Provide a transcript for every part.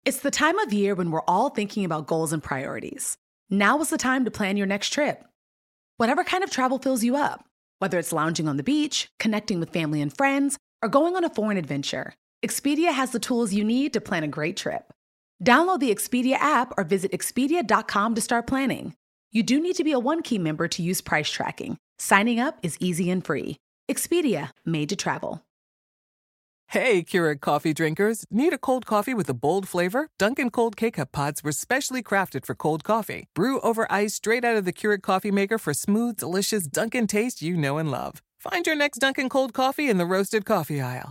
It's the time of year when we're all thinking about goals and priorities. Now is the time to plan your next trip. Whatever kind of travel fills you up, whether it's lounging on the beach, connecting with family and friends, or going on a foreign adventure, Expedia has the tools you need to plan a great trip. Download the Expedia app or visit Expedia.com to start planning. You do need to be a One-Key member to use price tracking. Signing up is easy and free. Expedia, made to travel. Hey, Keurig coffee drinkers. Need a cold coffee with a bold flavor? Dunkin' Cold K-Cup pods were specially crafted for cold coffee. Brew over ice straight out of the Keurig coffee maker for smooth, delicious Dunkin' taste you know and love. Find your next Dunkin' Cold coffee in the roasted coffee aisle.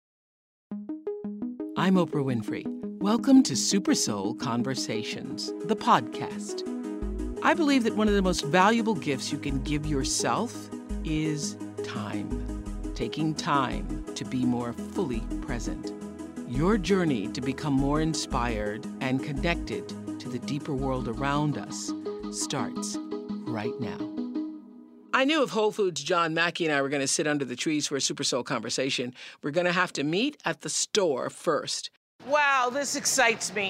I'm Oprah Winfrey. Welcome to Super Soul Conversations, the podcast. I believe that one of the most valuable gifts you can give yourself is time. Taking time to be more fully present. Your journey to become more inspired and connected to the deeper world around us starts right now. I knew if Whole Foods' John Mackey and I were going to sit under the trees for a Super Soul conversation, we're going to have to meet at the store first. Wow, this excites me.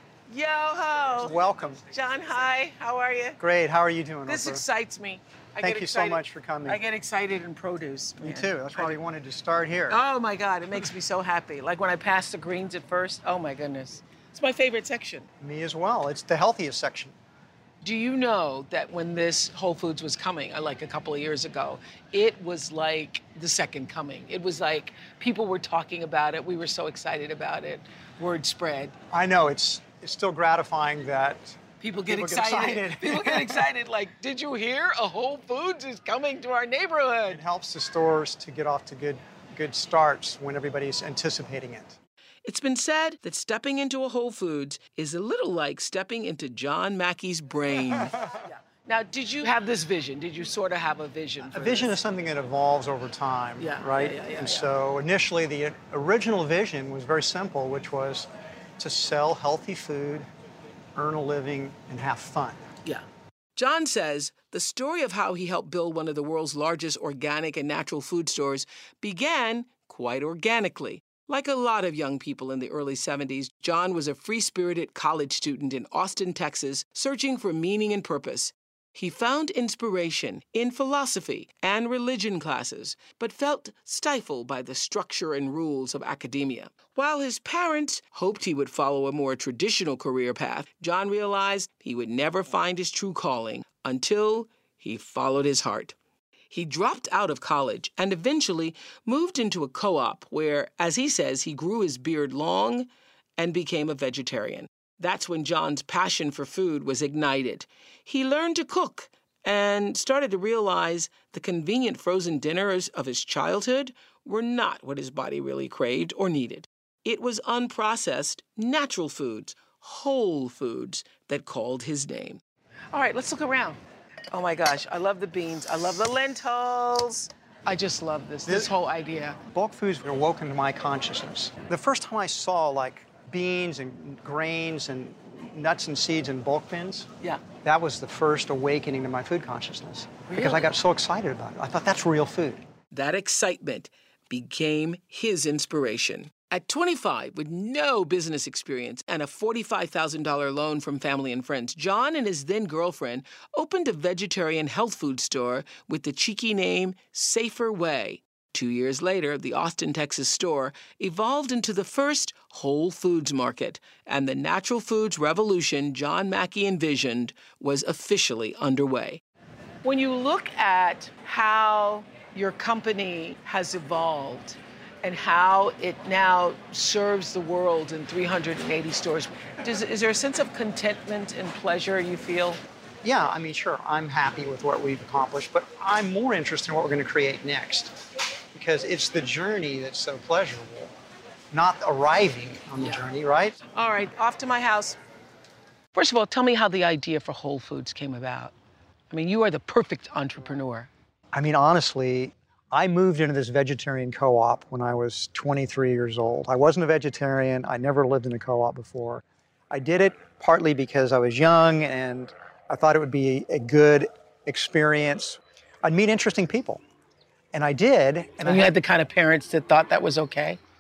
Yo-ho! Welcome. John, hi. How are you? Great. How are you doing, This Oprah? excites me. Thank you so much for coming. I get excited in produce. Me man. too. That's why we wanted to start here. Oh my God, it makes me so happy. Like when I pass the greens at first, oh my goodness. It's my favorite section. Me as well. It's the healthiest section. Do you know that when this Whole Foods was coming, like a couple of years ago, it was like the second coming. It was like people were talking about it. We were so excited about it. Word spread. I know it's still gratifying that People get excited. People get excited. Like, did you hear? A Whole Foods is coming to our neighborhood. It helps the stores to get off to good starts when everybody's anticipating it. It's been said that stepping into a Whole Foods is a little like stepping into John Mackey's brain. Yeah. Now, did you have this vision? Did you sort of have a vision for A vision this? is something that evolves over time, right? Yeah. So initially, the original vision was very simple, which was to sell healthy food, earn a living, and have fun. Yeah. John says the story of how he helped build one of the world's largest organic and natural food stores began quite organically. Like a lot of young people in the early 70s, John was a free-spirited college student in Austin, Texas, searching for meaning and purpose. He found inspiration in philosophy and religion classes, but felt stifled by the structure and rules of academia. While his parents hoped he would follow a more traditional career path, John realized he would never find his true calling until he followed his heart. He dropped out of college and eventually moved into a co-op where, as he says, he grew his beard long and became a vegetarian. That's when John's passion for food was ignited. He learned to cook and started to realize the convenient frozen dinners of his childhood were not what his body really craved or needed. It was unprocessed, natural foods, whole foods, that called his name. All right, let's look around. Oh my gosh, I love the beans. I love the lentils. I just love this whole idea. Bulk foods were awoken to my consciousness. The first time I saw like beans and grains and nuts and seeds in bulk bins, that was the first awakening to my food consciousness. Really? Because I got so excited about it. I thought that's real food. That excitement became his inspiration. At 25, with no business experience and a $45,000 loan from family and friends, John and his then-girlfriend opened a vegetarian health food store with the cheeky name Safer Way. 2 years later, the Austin, Texas store evolved into the first Whole Foods market, and the natural foods revolution John Mackey envisioned was officially underway. When you look at how your company has evolved and how it now serves the world in 380 stores, is there a sense of contentment and pleasure you feel? Yeah, I mean, sure, I'm happy with what we've accomplished, but I'm more interested in what we're going to create next. Because it's the journey that's so pleasurable, not arriving on the journey, right? All right, off to my house. First of all, tell me how the idea for Whole Foods came about. I mean, you are the perfect entrepreneur. I mean, honestly, I moved into this vegetarian co-op when I was 23 years old. I wasn't a vegetarian. I never lived in a co-op before. I did it partly because I was young and I thought it would be a good experience. I'd meet interesting people. And I did. And you had the kind of parents that thought that was okay?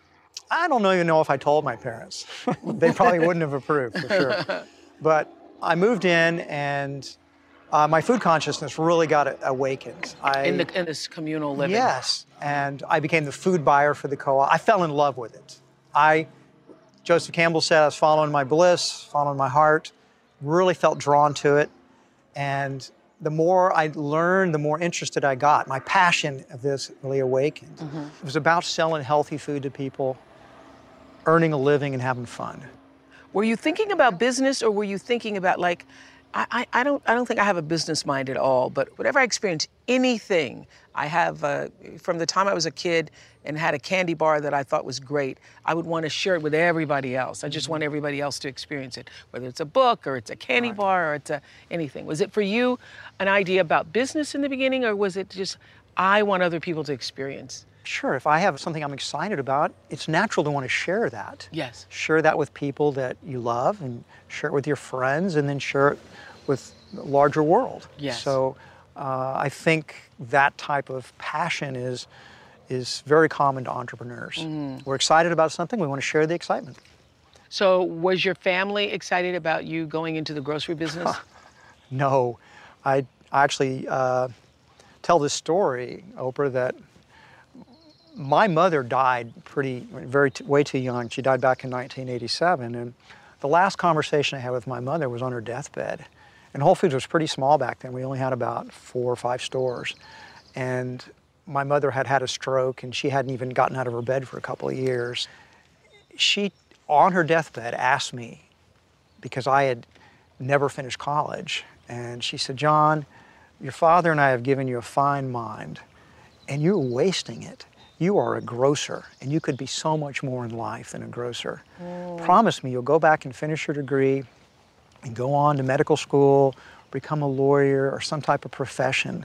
I don't even know if I told my parents. They probably wouldn't have approved, for sure. But I moved in, and my food consciousness really got awakened. In this communal living. Yes, and I became the food buyer for the co-op. I fell in love with it. Joseph Campbell said I was following my bliss, following my heart, really felt drawn to it. And the more I learned, the more interested I got. My passion of this really awakened. It was about selling healthy food to people, earning a living and having fun. Were you thinking about business, or were you thinking about, like, I don't think I have a business mind at all, but whenever I experience anything, I have, from the time I was a kid and had a candy bar that I thought was great, I would want to share it with everybody else. I just want everybody else to experience it, whether it's a book or it's a candy bar or it's anything. Was it for you an idea about business in the beginning, or was it just, I want other people to experience? Sure, if I have something I'm excited about, it's natural to want to share that. Yes. Share that with people that you love, and share it with your friends, and then share it with the larger world. Yes. So I think that type of passion is very common to entrepreneurs. We're excited about something, we want to share the excitement. So was your family excited about you going into the grocery business? No, I actually tell this story, Oprah, that my mother died way too young. She died back in 1987, and the last conversation I had with my mother was on her deathbed. And Whole Foods was pretty small back then. We only had about 4 or 5 stores. And my mother had had a stroke, and she hadn't even gotten out of her bed for a couple of years. She, on her deathbed, asked me, because I had never finished college, and she said, "John, your father and I have given you a fine mind, and you're wasting it. You are a grocer, and you could be so much more in life than a grocer. Promise me you'll go back and finish your degree and go on to medical school, become a lawyer or some type of profession."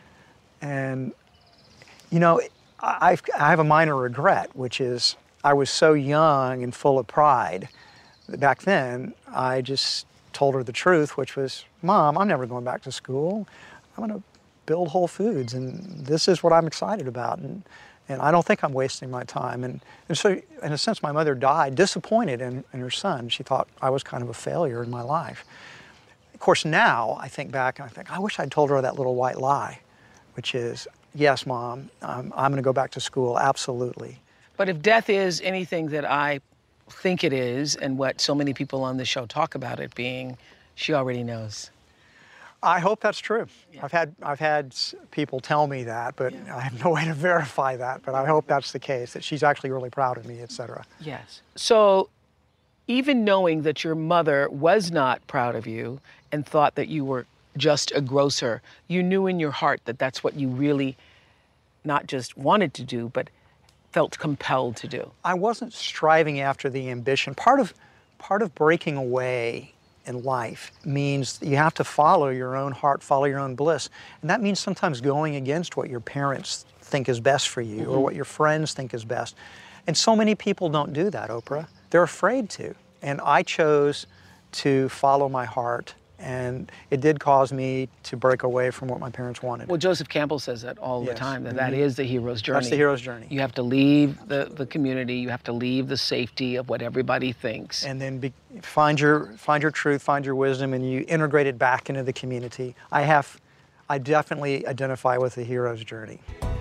And, you know, I have a minor regret, which is I was so young and full of pride that back then I just told her the truth, which was, "Mom, I'm never going back to school. I'm going to build Whole Foods, and this is what I'm excited about. And I don't think I'm wasting my time." And so, in a sense, my mother died disappointed in her son. She thought I was kind of a failure in my life. Of course, now I think back and I think, I wish I'd told her that little white lie, which is, "Yes, Mom, I'm going to go back to school, absolutely." But if death is anything that I think it is, and what so many people on the show talk about it being, she already knows. I hope that's true. Yeah. I've had people tell me that, but I have no way to verify that. But I hope that's the case, that she's actually really proud of me, etc. Yes. So even knowing that your mother was not proud of you and thought that you were just a grocer, you knew in your heart that that's what you really not just wanted to do, but felt compelled to do. I wasn't striving after the ambition. Part of breaking away in life means you have to follow your own heart, follow your own bliss. And that means sometimes going against what your parents think is best for you or what your friends think is best. And so many people don't do that, Oprah. They're afraid to. And I chose to follow my heart, and it did cause me to break away from what my parents wanted. Well, Joseph Campbell says that all the time, that is the hero's journey. That's the hero's journey. You have to leave the community, you have to leave the safety of what everybody thinks. And then find your truth, find your wisdom, and you integrate it back into the community. I definitely identify with the hero's journey.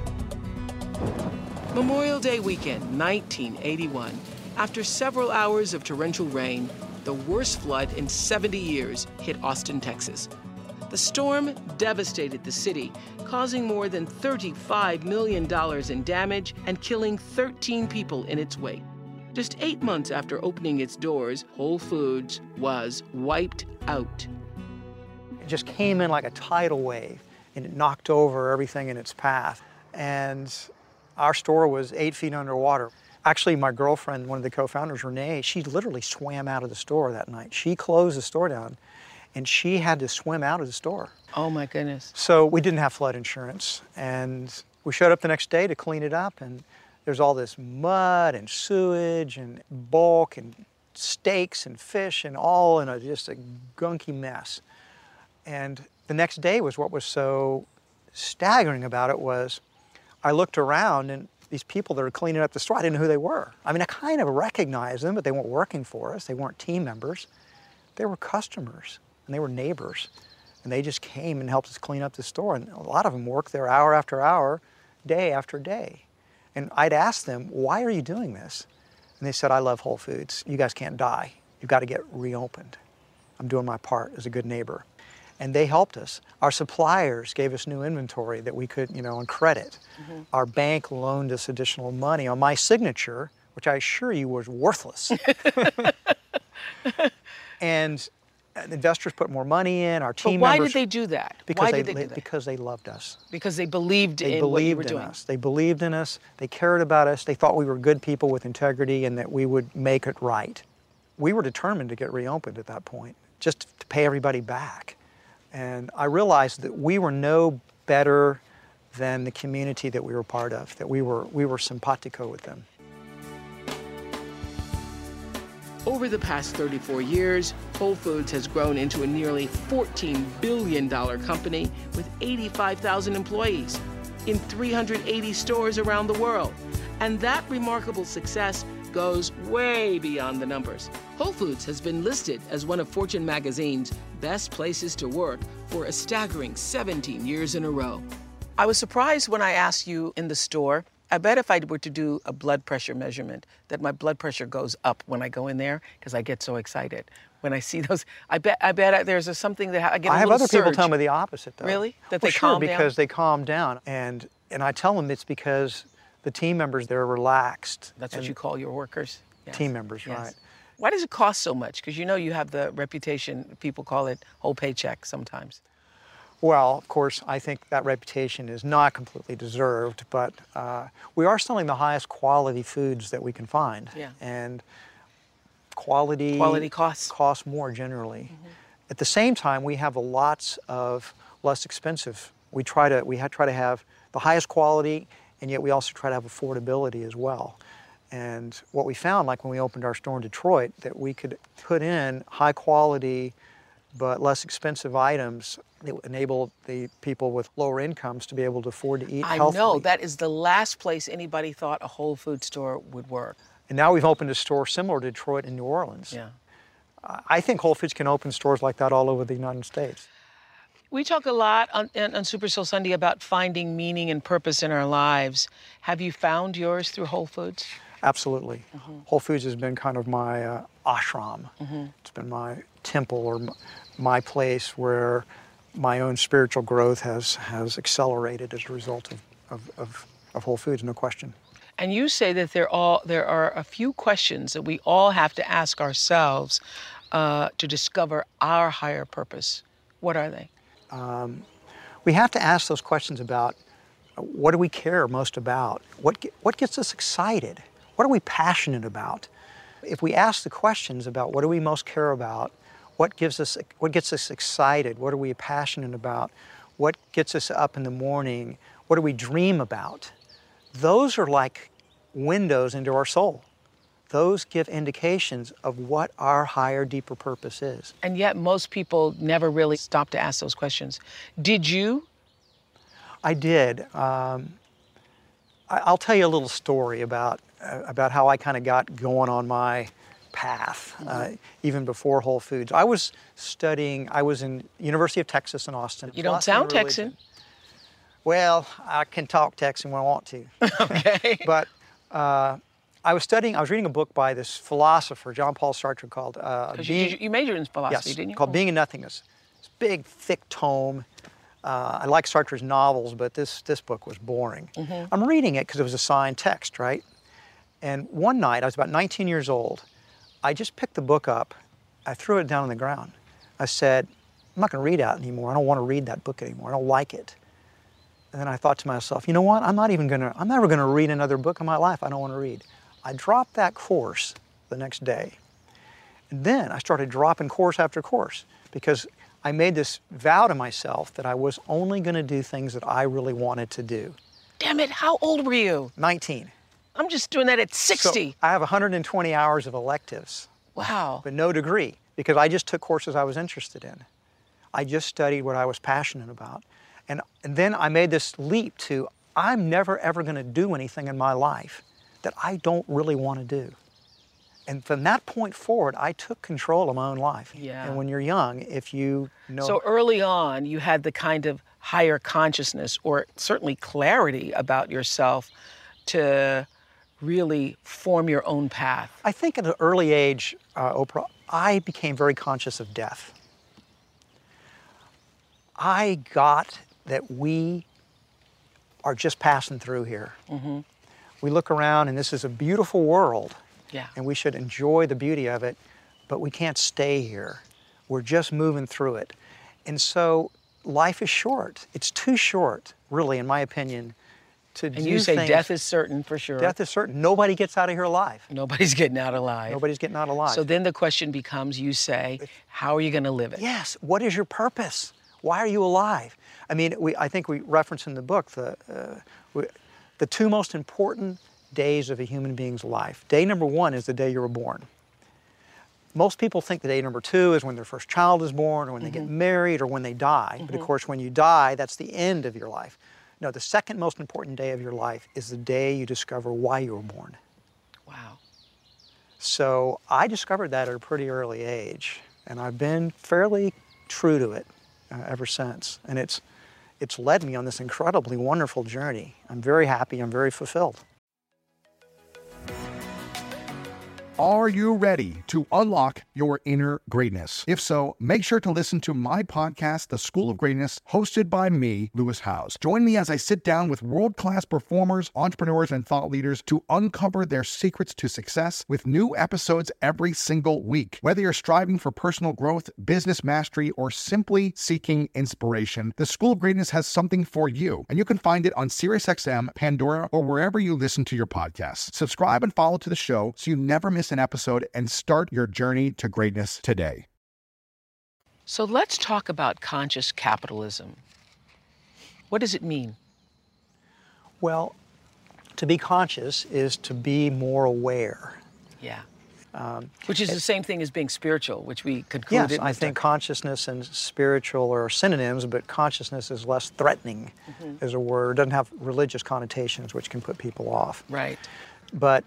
Memorial Day weekend, 1981. After several hours of torrential rain, the worst flood in 70 years hit Austin, Texas. The storm devastated the city, causing more than $35 million in damage and killing 13 people in its wake. Just 8 months after opening its doors, Whole Foods was wiped out. It just came in like a tidal wave, and it knocked over everything in its path. And our store was 8 feet underwater. Actually, my girlfriend, one of the co-founders, Renee, she literally swam out of the store that night. She closed the store down, and she had to swim out of the store. Oh, my goodness. So we didn't have flood insurance, and we showed up the next day to clean it up, and there's all this mud and sewage and bulk and steaks and fish and all in just a gunky mess. And the next day was what was so staggering about it was I looked around, and these people that are cleaning up the store, I didn't know who they were. I mean, I kind of recognized them, but they weren't working for us. They weren't team members. They were customers, and they were neighbors. And they just came and helped us clean up the store. And a lot of them worked there hour after hour, day after day. And I'd ask them, why are you doing this? And they said, I love Whole Foods. You guys can't die. You've got to get reopened. I'm doing my part as a good neighbor. And they helped us. Our suppliers gave us new inventory that we could, on credit. Our bank loaned us additional money on my signature, which I assure you was worthless. And investors put more money in, our team But why members. did they do that? Because Why they, did they do that? Because they loved us. Because they believed They in what you believed were in doing. us. They believed in us. They cared about us. They thought we were good people with integrity and that we would make it right. We were determined to get reopened at that point, just to pay everybody back. And I realized that we were no better than the community that we were part of, that we were simpatico with them. Over the past 34 years, Whole Foods has grown into a nearly $14 billion company with 85,000 employees in 380 stores around the world. And that remarkable success goes way beyond the numbers. Whole Foods has been listed as one of Fortune magazine's best places to work for a staggering 17 years in a row. I was surprised when I asked you in the store, I bet if I were to do a blood pressure measurement, that my blood pressure goes up when I go in there because I get so excited. When I see those, I bet there's something that I get a I have little other people surge. tell me the opposite, though. Really? That Well, they sure, calm down? because they calm down. And I tell them it's because the team members, they're relaxed. That's what and you call your workers? Yes. Team members, Yes. right. Why does it cost so much? Because you have the reputation, people call it whole paycheck sometimes. Well, of course, I think that reputation is not completely deserved, but we are selling the highest quality foods that we can find. Yeah. And quality costs. costs more generally. At the same time, we have lots of less expensive. We try to have the highest quality, and yet we also try to have affordability as well. And what we found, like when we opened our store in Detroit, that we could put in high quality but less expensive items that enable the people with lower incomes to be able to afford to eat healthily. I know, that is the last place anybody thought a Whole Food store would work. And now we've opened a store similar to Detroit in New Orleans. Yeah. I think Whole Foods can open stores like that all over the United States. We talk a lot on Super Soul Sunday about finding meaning and purpose in our lives. Have you found yours through Whole Foods? Absolutely. Whole Foods has been kind of my ashram. It's been my temple or my place where my own spiritual growth has accelerated as a result of Whole Foods, no question. And you say that there are a few questions that we all have to ask ourselves to discover our higher purpose. What are they? We have to ask those questions about what do we care most about? What gets us excited? What are we passionate about? If we ask the questions about what do we most care about, what gets us excited, what are we passionate about, what gets us up in the morning, what do we dream about? Those are like windows into our soul. Those give indications of what our higher, deeper purpose is. And yet most people never really stop to ask those questions. Did you? I did. I'll tell you a little story about how I kind of got going on my path, even before Whole Foods. I was in University of Texas in Austin. You don't sound Texan. Well, I can talk Texan when I want to. Okay. But I was reading a book by this philosopher, John Paul Sartre, called you majored in philosophy, yes, didn't you? called Being and Nothingness. It's a big, thick tome. I like Sartre's novels, but this book was boring. I'm reading it because it was a signed text, right? And one night, I was about 19 years old, I just picked the book up, I threw it down on the ground. I said, I'm not going to read that anymore. I don't want to read that book anymore. I don't like it. And then I thought to myself, you know what? I'm never going to read another book in my life I don't want to read. I dropped that course the next day. And then I started dropping course after course because I made this vow to myself that I was only going to do things that I really wanted to do. Damn it, how old were you? 19. I'm just doing that at 60. So I have 120 hours of electives, Wow. but no degree because I just took courses I was interested in. I just studied what I was passionate about. And then I made this leap to, I'm never ever going to do anything in my life that I don't really want to do. And from that point forward, I took control of my own life. Yeah. And when you're young, if you know... So early on, you had the kind of higher consciousness or certainly clarity about yourself to really form your own path. I think at an early age, Oprah, I became very conscious of death. I got that we are just passing through here. Mm-hmm. We look around and this is a beautiful world. Yeah. And we should enjoy the beauty of it, but we can't stay here. We're just moving through it. And so life is short. It's too short, really, in my opinion, to do And you say things. death is certain for sure. Death is certain. Nobody gets out of here alive. Nobody's getting out alive. Nobody's getting out alive. So then the question becomes, you say, how are you going to live it? Yes. What is your purpose? Why are you alive? I mean, I think we reference in the book the two most important days of a human being's life. Day number one is the day you were born. Most people think the day number two is when their first child is born or when they get married or when they die. But of course, when you die, that's the end of your life. No, the second most important day of your life is the day you discover why you were born. Wow. So I discovered that at a pretty early age, and I've been fairly true to it ever since. And it's led me on this incredibly wonderful journey. I'm very happy, I'm very fulfilled. Are you ready to unlock your inner greatness? If so, make sure to listen to my podcast, The School of Greatness, hosted by me, Lewis Howes. Join me as I sit down with world-class performers, entrepreneurs, and thought leaders to uncover their secrets to success with new episodes every single week. Whether you're striving for personal growth, business mastery, or simply seeking inspiration, The School of Greatness has something for you, and you can find it on SiriusXM, Pandora, or wherever you listen to your podcasts. Subscribe and follow to the show so you never miss an episode and start your journey to greatness today. So let's talk about conscious capitalism. What does it mean? Well, to be conscious is to be more aware. Yeah. Which is the same thing as being spiritual, which we concluded. Yes, I think consciousness and spiritual are synonyms, but consciousness is less threatening as a word. It doesn't have religious connotations, which can put people off. Right. But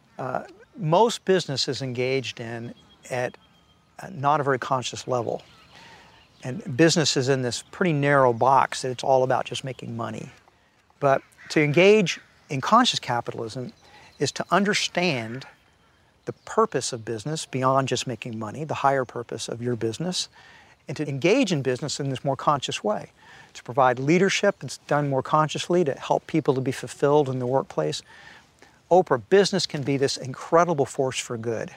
most business is engaged in at not a very conscious level. And business is in this pretty narrow box that it's all about just making money. But to engage in conscious capitalism is to understand the purpose of business beyond just making money, the higher purpose of your business, and to engage in business in this more conscious way, to provide leadership that's done more consciously, to help people to be fulfilled in the workplace. Oprah, business can be this incredible force for good.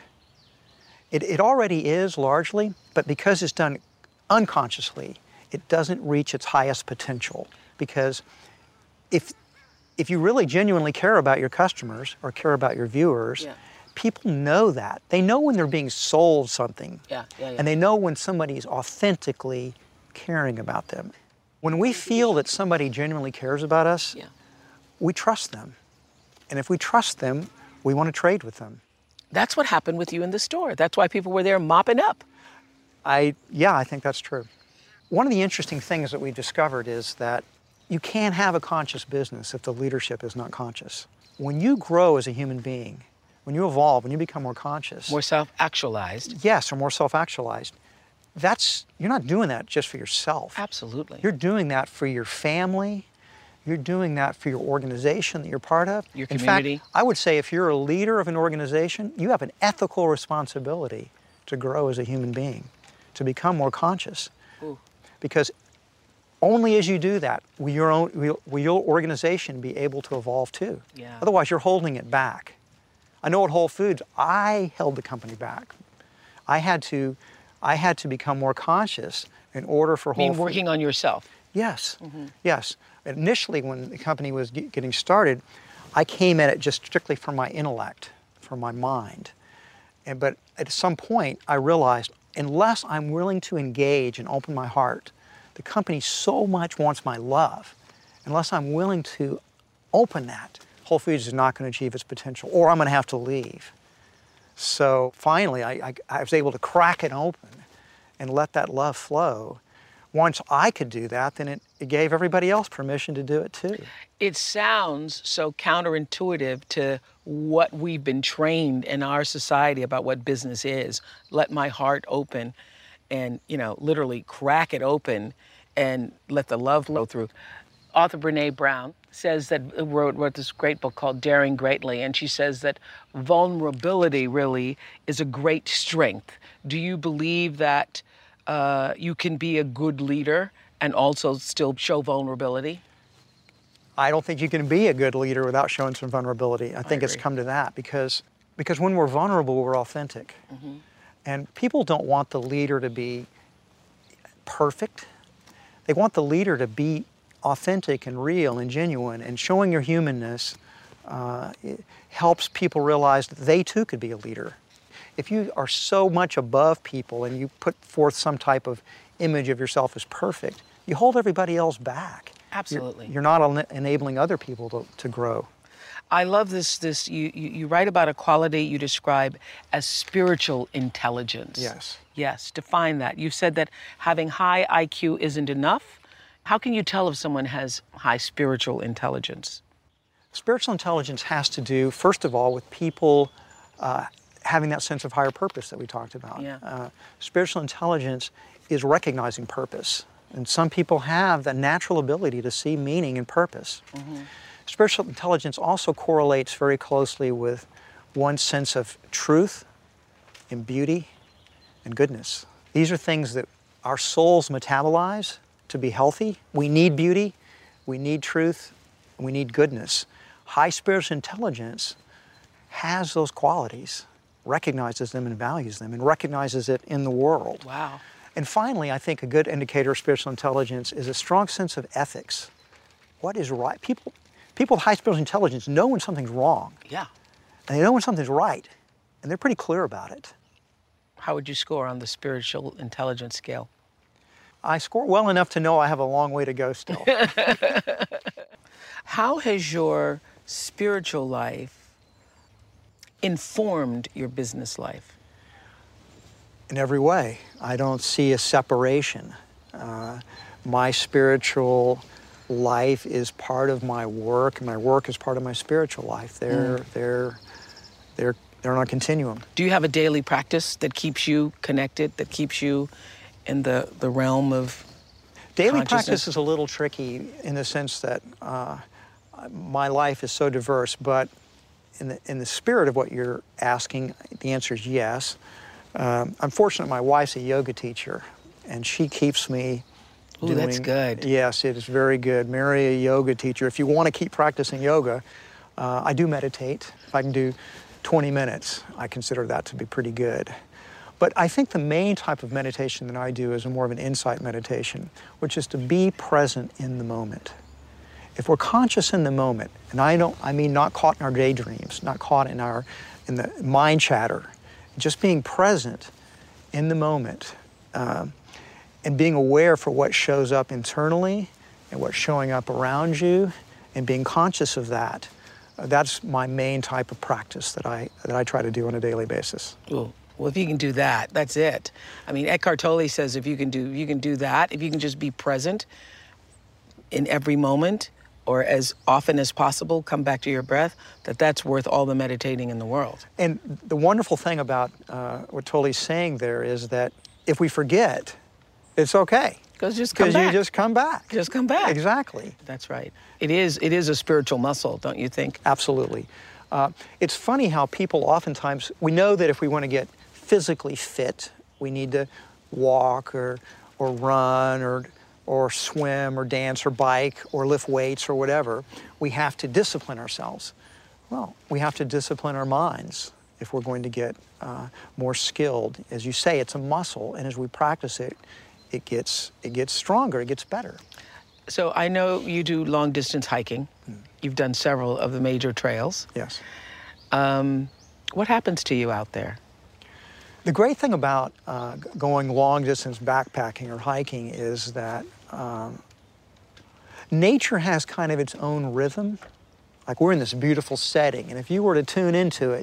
It already is largely, but because it's done unconsciously, it doesn't reach its highest potential. Because if you really genuinely care about your customers or care about your viewers, people know that. They know when they're being sold something. And they know when somebody's authentically caring about them. When we feel that somebody genuinely cares about us, we trust them. And if we trust them, we want to trade with them. That's what happened with you in the store. That's why people were there mopping up. I think that's true. One of the interesting things that we discovered is that you can't have a conscious business if the leadership is not conscious. When you grow as a human being, when you evolve, when you become more conscious. More self-actualized. Yes, or more self-actualized. You're not doing that just for yourself. Absolutely. You're doing that for your family. You're doing that for your organization that you're part of. Your community. In fact, I would say if you're a leader of an organization, you have an ethical responsibility to grow as a human being, to become more conscious. Ooh. Because only as you do that will your organization be able to evolve too. Yeah. Otherwise, you're holding it back. I know at Whole Foods, I held the company back. I had to become more conscious in order for Whole Foods. You mean working on yourself? Yes, yes. Initially, when the company was getting started, I came at it just strictly from my intellect, from my mind. But at some point, I realized, unless I'm willing to engage and open my heart, the company so much wants my love. Unless I'm willing to open that, Whole Foods is not going to achieve its potential, or I'm going to have to leave. So finally, I was able to crack it open and let that love flow, once I could do that, then it gave everybody else permission to do it too. It sounds so counterintuitive to what we've been trained in our society about what business is. Let my heart open and, literally crack it open and let the love flow through. Author Brené Brown says that wrote this great book called Daring Greatly, and she says that vulnerability really is a great strength. Do you believe that you can be a good leader and also still show vulnerability? I don't think you can be a good leader without showing some vulnerability. I think it's come to that because when we're vulnerable, we're authentic. Mm-hmm. And people don't want the leader to be perfect. They want the leader to be authentic and real and genuine, and showing your humanness it helps people realize that they too could be a leader. If you are so much above people and you put forth some type of image of yourself as perfect, you hold everybody else back. Absolutely. You're not enabling other people to grow. I love this. You write about a quality you describe as spiritual intelligence. Yes. Yes, define that. You said that having high IQ isn't enough. How can you tell if someone has high spiritual intelligence? Spiritual intelligence has to do, first of all, with people having that sense of higher purpose that we talked about. Yeah. Spiritual intelligence is recognizing purpose. And some people have the natural ability to see meaning and purpose. Mm-hmm. Spiritual intelligence also correlates very closely with one's sense of truth and beauty and goodness. These are things that our souls metabolize to be healthy. We need beauty, we need truth, and we need goodness. High spiritual intelligence has those qualities, recognizes them and values them, and recognizes it in the world. Wow. And finally, I think a good indicator of spiritual intelligence is a strong sense of ethics. What is right? People with high spiritual intelligence know when something's wrong. Yeah. And they know when something's right. And they're pretty clear about it. How would you score on the spiritual intelligence scale? I score well enough to know I have a long way to go still. How has your spiritual life informed your business life? In every way. I don't see a separation. My spiritual life is part of my work, and my work is part of my spiritual life. They're on a continuum. Do you have a daily practice that keeps you connected, that keeps you in the realm of daily practice is a little tricky in the sense that my life is so diverse, but in the spirit of what you're asking, the answer is yes. I'm fortunate my wife's a yoga teacher, and she keeps me doing... Ooh, that's good. Yes, it is very good. Marry a yoga teacher. If you want to keep practicing yoga, I do meditate. If I can do 20 minutes, I consider that to be pretty good. But I think the main type of meditation that I do is more of an insight meditation, which is to be present in the moment. If we're conscious in the moment, and I mean not caught in our daydreams, not caught in the mind chatter, just being present in the moment and being aware for what shows up internally and what's showing up around you and being conscious of that, that's my main type of practice that I try to do on a daily basis. Ooh. Well, if you can do that, that's it. I mean, Eckhart Tolle says if you can do that, if you can just be present in every moment or as often as possible, come back to your breath, that's worth all the meditating in the world. And the wonderful thing about what Tolle's saying there is that if we forget, it's okay. Because you just come back. Just come back. Exactly. That's right. It is a spiritual muscle, don't you think? Absolutely. It's funny how people oftentimes, we know that if we want to get physically fit, we need to walk or run or swim or dance or bike or lift weights or whatever. We have to discipline ourselves. Well, we have to discipline our minds if we're going to get more skilled. As you say, it's a muscle, and as we practice it, it gets stronger, it gets better. So I know you do long distance hiking. You've done several of the major trails. Yes. What happens to you out there? The great thing about going long distance backpacking or hiking is that nature has kind of its own rhythm. Like we're in this beautiful setting, and if you were to tune into it,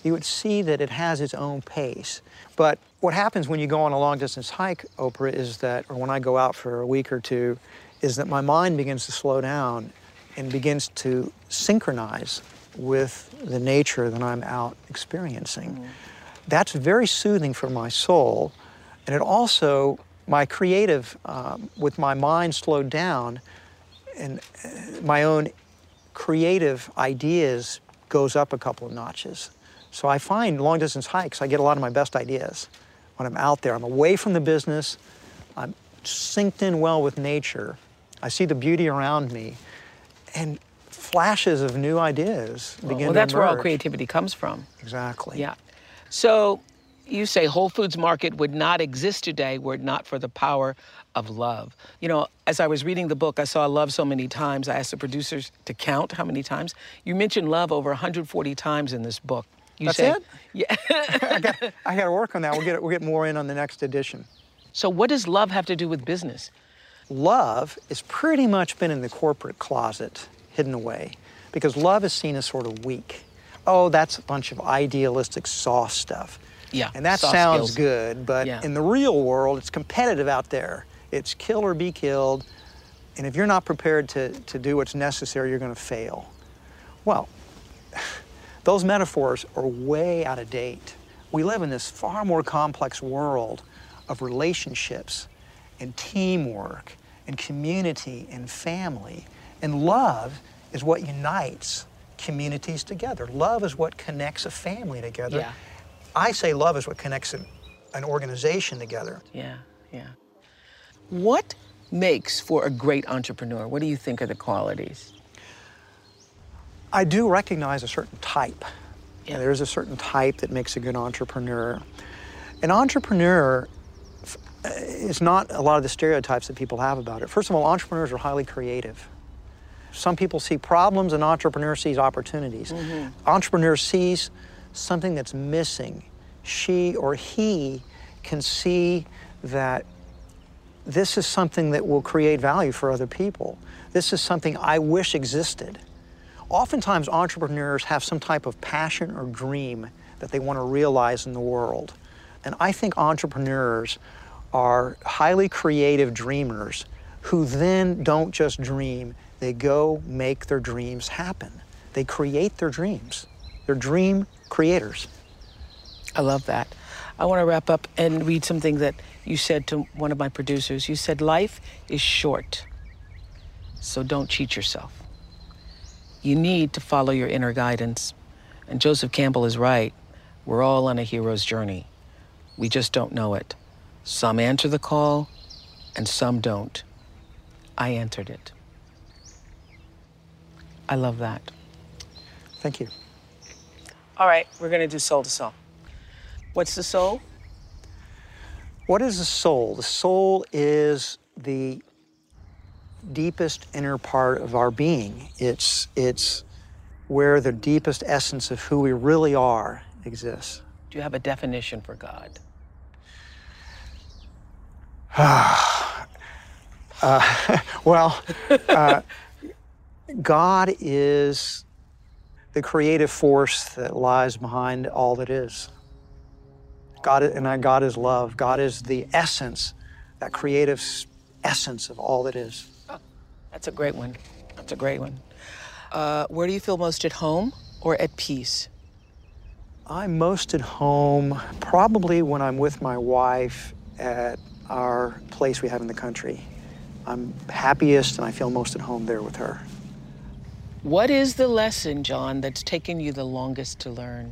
you would see that it has its own pace. But what happens when you go on a long-distance hike, Oprah, is that, or when I go out for a week or two, is that my mind begins to slow down and begins to synchronize with the nature that I'm out experiencing. That's very soothing for my soul. And it also, my creative, with my mind slowed down, and my own creative ideas goes up a couple of notches. So I find long distance hikes, I get a lot of my best ideas when I'm out there. I'm away from the business, I'm synced in well with nature, I see the beauty around me, and flashes of new ideas begin to emerge. Well, that's where all creativity comes from. Exactly. Yeah. So you say Whole Foods Market would not exist today were it not for the power of love. You know, as I was reading the book, I saw love so many times. I asked the producers to count how many times. You mentioned love over 140 times in this book. That's it? Yeah. I got to work on that. We'll get more in on the next edition. So what does love have to do with business? Love has pretty much been in the corporate closet, hidden away, because love is seen as sort of weak. Oh, that's a bunch of idealistic, soft stuff. Yeah. And that soft sounds skills. good, but in the real world, it's competitive out there. It's kill or be killed, and if you're not prepared to do what's necessary, you're going to fail. Well, those metaphors are way out of date. We live in this far more complex world of relationships and teamwork and community and family. And love is what unites communities together. Love is what connects a family together. Yeah. I say love is what connects an organization together. Yeah, yeah. What makes for a great entrepreneur? What do you think are the qualities? I do recognize a certain type. Yeah. There's a certain type that makes a good entrepreneur. An entrepreneur is not a lot of the stereotypes that people have about it. First of all, entrepreneurs are highly creative. Some people see problems, and entrepreneur sees opportunities. Entrepreneur sees something that's missing. She or he can see that this is something that will create value for other people. This is something I wish existed. Oftentimes, entrepreneurs have some type of passion or dream that they want to realize in the world. And I think entrepreneurs are highly creative dreamers who then don't just dream, they go make their dreams happen. They create their dreams. They're dream creators. I love that. I want to wrap up and read something that you said to one of my producers. You said, life is short, so don't cheat yourself. You need to follow your inner guidance. And Joseph Campbell is right. We're all on a hero's journey. We just don't know it. Some answer the call, and some don't. I answered it. I love that. Thank you. All right, we're going to do soul to soul. What's the soul? What is the soul? The soul is the deepest inner part of our being. It's where the deepest essence of who we really are exists. Do you have a definition for God? God is the creative force that lies behind all that is. God is love. God is the essence, that creative essence of all that is. Oh, that's a great one. That's a great one. Where do you feel most at home or at peace? I'm most at home probably when I'm with my wife at our place we have in the country. I'm happiest and I feel most at home there with her. What is the lesson, John, that's taken you the longest to learn?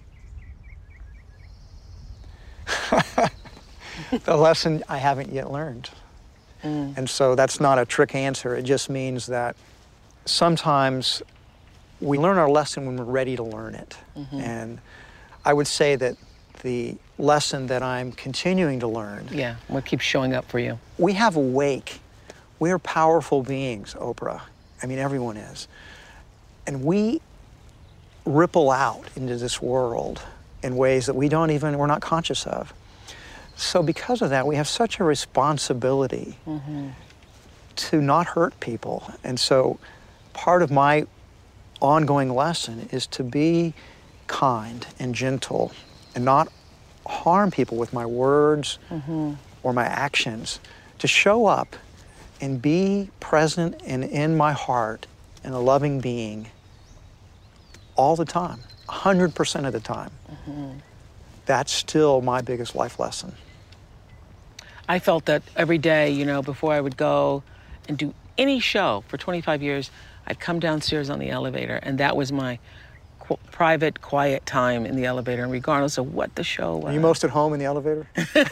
The lesson I haven't yet learned. And so that's not a trick answer. It just means that sometimes we learn our lesson when we're ready to learn it. And I would say that the lesson that I'm continuing to learn. Yeah, what keeps showing up for you? We have a wake. We are powerful beings, Oprah. I mean, everyone is. And we ripple out into this world in ways that we're not conscious of. So because of that, we have such a responsibility to not hurt people. And so part of my ongoing lesson is to be kind and gentle and not harm people with my words or my actions, to show up and be present and in my heart and a loving being all the time, 100% of the time. That's still my biggest life lesson. I felt that every day, you know, before I would go and do any show for 25 years, I'd come downstairs on the elevator, and that was my private, quiet time in the elevator, and regardless of what the show was. Are you most at home in the elevator?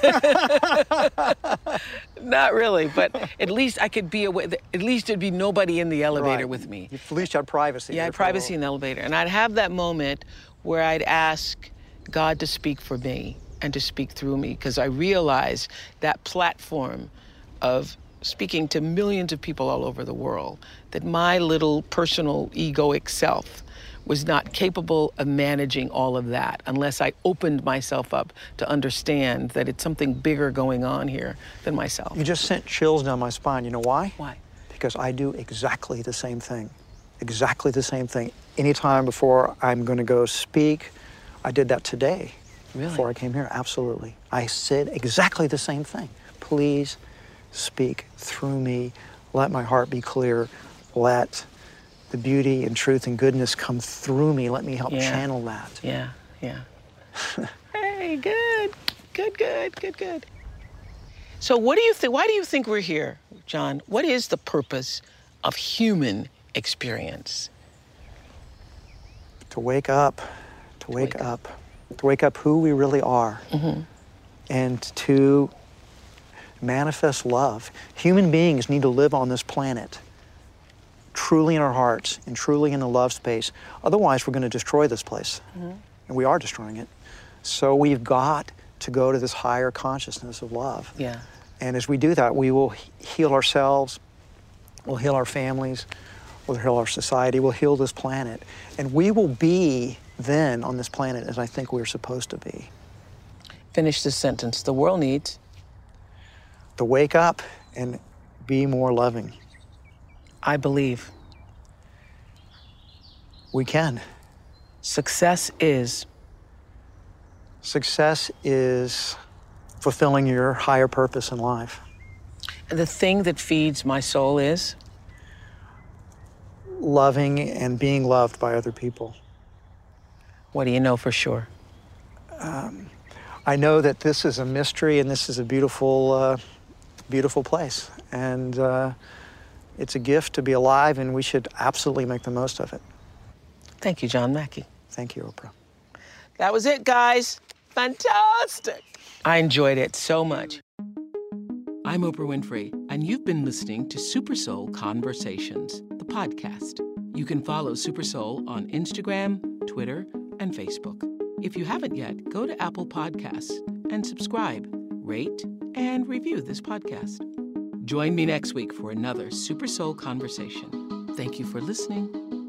Not really, but at least I could be away. At least there'd be nobody in the elevator with me. At least you had privacy. Yeah, I had privacy in the elevator. And I'd have that moment where I'd ask God to speak for me and to speak through me, because I realized that platform of speaking to millions of people all over the world, that my little personal egoic self was not capable of managing all of that unless I opened myself up to understand that it's something bigger going on here than myself. You just sent chills down my spine. You know why? Why? Because I do exactly the same thing. Exactly the same thing. Anytime before I'm going to go speak, I did that today. Really? Before I came here, absolutely. I said exactly the same thing. Please speak through me. Let my heart be clear. Let the beauty and truth and goodness come through me. Let me help channel that. Yeah. Hey, good. So what do you think? Why do you think we're here, John? What is the purpose of human experience? To wake up who we really are, and to manifest love. Human beings need to live on this planet truly in our hearts and truly in the love space. Otherwise, we're going to destroy this place, and we are destroying it. So we've got to go to this higher consciousness of love. Yeah. And as we do that, we will heal ourselves, we'll heal our families, we'll heal our society, we'll heal this planet, and we will be then on this planet as I think we're supposed to be. Finish this sentence. The world needs to wake up and be more loving. I believe we can. Success is fulfilling your higher purpose in life. And the thing that feeds my soul is loving and being loved by other people. What do you know for sure? I know that this is a mystery and this is a beautiful, beautiful place. And it's a gift to be alive, and we should absolutely make the most of it. Thank you, John Mackey. Thank you, Oprah. That was it, guys. Fantastic. I enjoyed it so much. I'm Oprah Winfrey, and you've been listening to Super Soul Conversations, the podcast. You can follow Super Soul on Instagram, Twitter, and Facebook. If you haven't yet, go to Apple Podcasts and subscribe, rate, and review this podcast. Join me next week for another Super Soul Conversation. Thank you for listening.